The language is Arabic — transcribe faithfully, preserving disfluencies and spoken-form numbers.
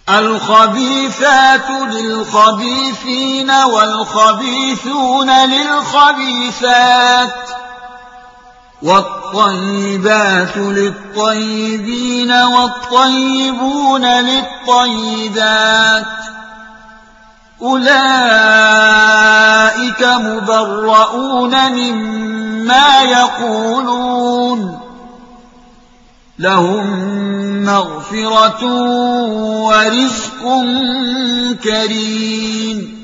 الخبيثات للخبيثين والخبيثون للخبيثات والطيبات للطيبين والطيبون للطيبات أولئك مبرؤون مما يقولون لهم مغفرة ورزق كريم.